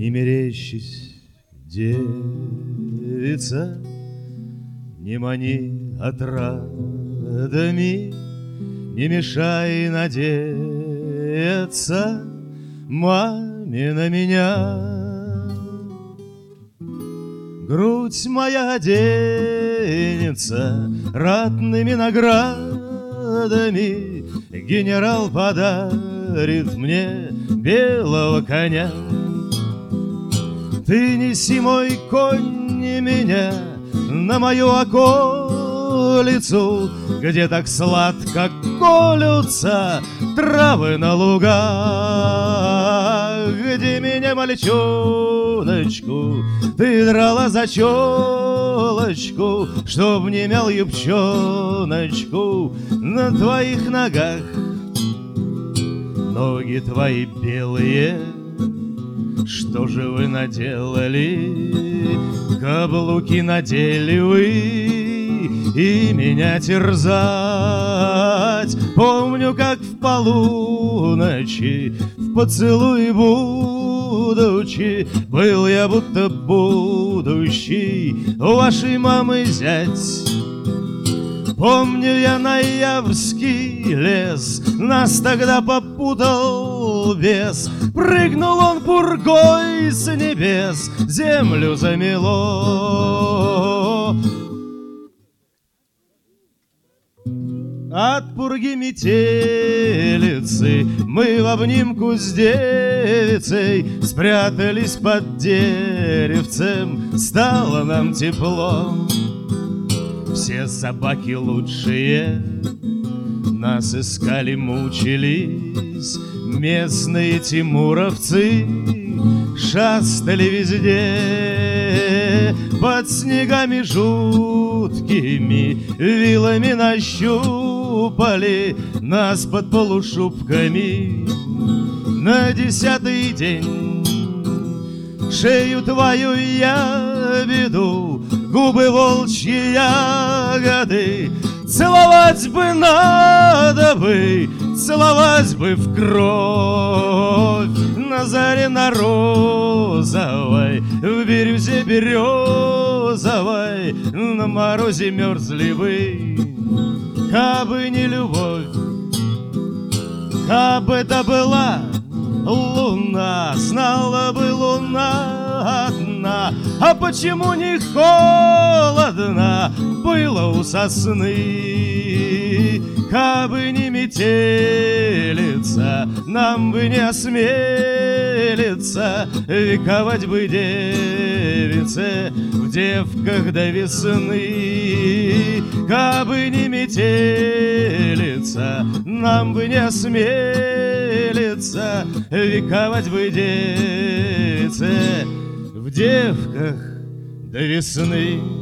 Не мерещись, девица, не мани отрадами, не мешай надеяться маме на меня. Грудь моя оденется ратными наградами, генерал подарит мне белого коня. Ты неси, мой конь, не меня на мою околицу, где так сладко колются травы на лугах, где меня, мальчоночку, ты драла за челочку, чтоб не мял юбчоночку на твоих ногах. Ноги твои белые, что же вы наделали? Каблуки надели вы и меня терзать. Помню, как в полуночи в поцелуй будучи, был я будто будущий вашей мамы зять. Помню я ноябрьский лес, нас тогда попутал бес. Прыгнул он пургой с небес, землю замело. От пурги метелицы мы в обнимку с девицей спрятались под деревцем, стало нам тепло. Все собаки лучшие нас искали, мучились. Местные тимуровцы шастали везде, под снегами жуткими вилами нащупали нас под полушубками. На 10-й день шею твою я веду, губы волчьи ягоды целовать бы надо бы, целовать бы в кровь. На заре на розовой, в бирюзе березовой, на морозе мерзли бы, кабы не любовь, кабы это была луна, знала бы луна одна, а почему не холодно было у сосны? Кабы не метелица, нам бы не осмелиться вековать бы девице в девках до весны. Кабы не метелица, нам бы не осмелиться вековать бы девице в девках до весны.